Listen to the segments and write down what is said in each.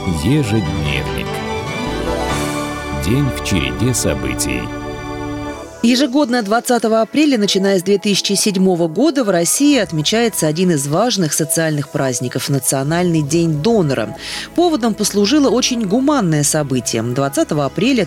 Ежедневник. День в череде событий. Ежегодно 20 апреля, начиная с 2007 года, в России отмечается один из важных социальных праздников – Национальный день донора. Поводом послужило очень гуманное событие. 20 апреля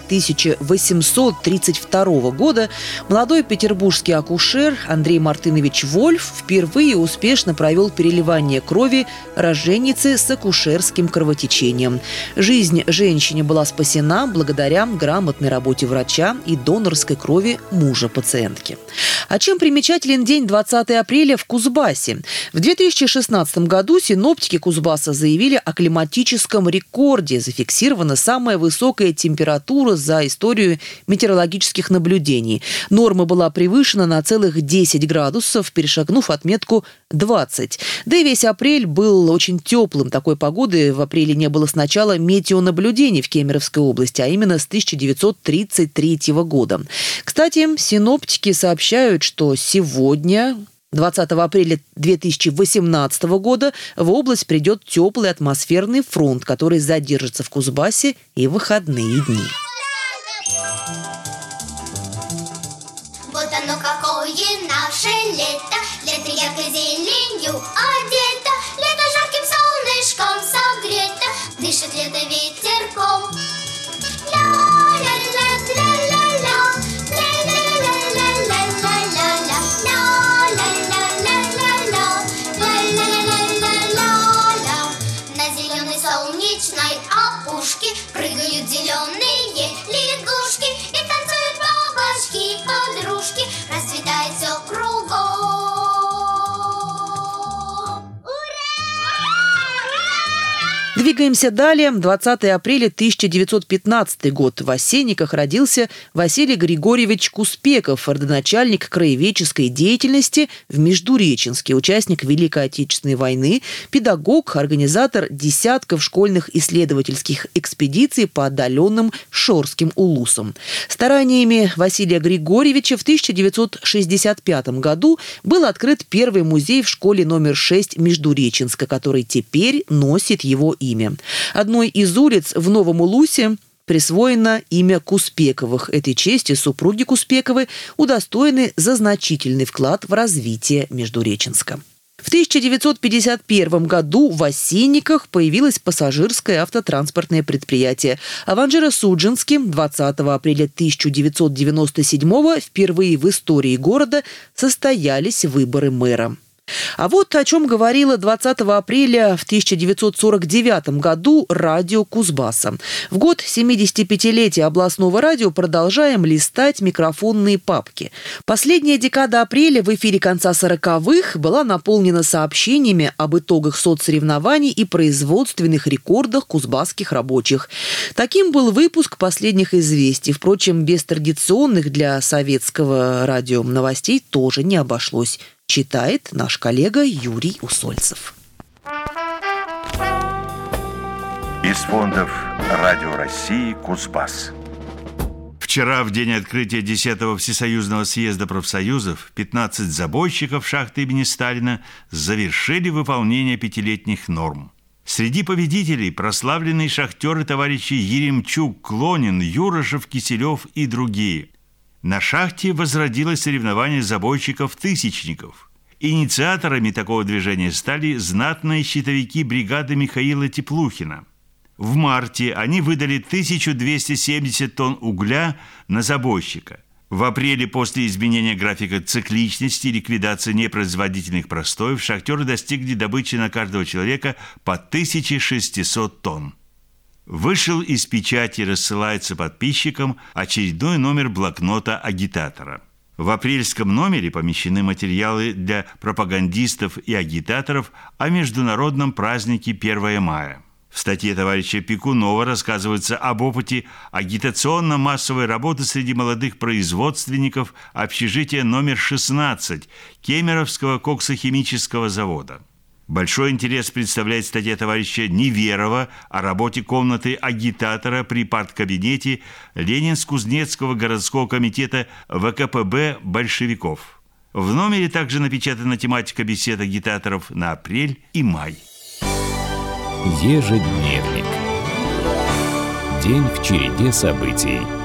1832 года молодой петербургский акушер Андрей Мартынович Вольф впервые успешно провел переливание крови роженицы с акушерским кровотечением. Жизнь женщине была спасена благодаря грамотной работе врача и донорской крови мужа пациентки. А чем примечателен день 20 апреля в Кузбассе? В 2016 году синоптики Кузбасса заявили о климатическом рекорде. Зафиксирована самая высокая температура за историю метеорологических наблюдений. Норма была превышена на целых 10 градусов, перешагнув отметку 20. Да и весь апрель был очень теплым. Такой погоды в апреле не было с начала метеонаблюдений в Кемеровской области, а именно с 1933 года. Кстати, синоптики сообщают, что сегодня, 20 апреля 2018 года, в область придет теплый атмосферный фронт, который задержится в Кузбассе и в выходные дни. Вот оно какое наше лето, лето яркой зеленью одето, лето жарким солнышком согрето, дышит лето ветерком. Солнечной опушке прыгают зеленые лягушки и танцуют бабочки-подружки, расцветает все кругом. Двигаемся далее. 20 апреля 1915 год. В Осенниках родился Василий Григорьевич Куспеков, родоначальник краеведческой деятельности в Междуреченске, участник Великой Отечественной войны, педагог, организатор десятков школьных исследовательских экспедиций по отдаленным Шорским улусам. Стараниями Василия Григорьевича в 1965 году был открыт первый музей в школе номер 6 Междуреченска, который теперь носит его имя. Одной из улиц в Новом Улусе присвоено имя Куспековых. Этой чести супруги Куспековы удостоены за значительный вклад в развитие Междуреченска. В 1951 году в Осенниках появилось пассажирское автотранспортное предприятие. А в Анжеро-Судженске 20 апреля 1997 впервые в истории города состоялись выборы мэра. А вот о чем говорило 20 апреля в 1949 году радио Кузбасса. В год 75-летия областного радио продолжаем листать микрофонные папки. Последняя декада апреля в эфире конца 40-х была наполнена сообщениями об итогах соцсоревнований и производственных рекордах кузбасских рабочих. Таким был выпуск последних известий. Впрочем, без традиционных для советского радио новостей тоже не обошлось. Читает наш коллега Юрий Усольцев. Из фондов Радио России Кузбасс. Вчера, в день открытия 10-го Всесоюзного съезда профсоюзов, 15 забойщиков шахты имени Сталина завершили выполнение пятилетних норм. Среди победителей прославленные шахтеры товарищи Еремчук, Клонин, Юрошев, Киселев и другие. На шахте возродилось соревнование забойщиков-тысячников. Инициаторами такого движения стали знатные щитовики бригады Михаила Теплухина. В марте они выдали 1270 тонн угля на забойщика. В апреле, после изменения графика цикличности и ликвидации непроизводительных простоев, шахтеры достигли добычи на каждого человека по 1600 тонн. Вышел из печати и рассылается подписчикам очередной номер блокнота агитатора. В апрельском номере помещены материалы для пропагандистов и агитаторов о международном празднике 1 мая. В статье товарища Пекунова рассказывается об опыте агитационно-массовой работы среди молодых производственников общежития номер 16 Кемеровского коксохимического завода. Большой интерес представляет статья товарища Неверова о работе комнаты агитатора при парткабинете Ленинск-Кузнецкого городского комитета ВКПБ большевиков. В номере также напечатана тематика бесед агитаторов на апрель и май. Ежедневник. День в череде событий.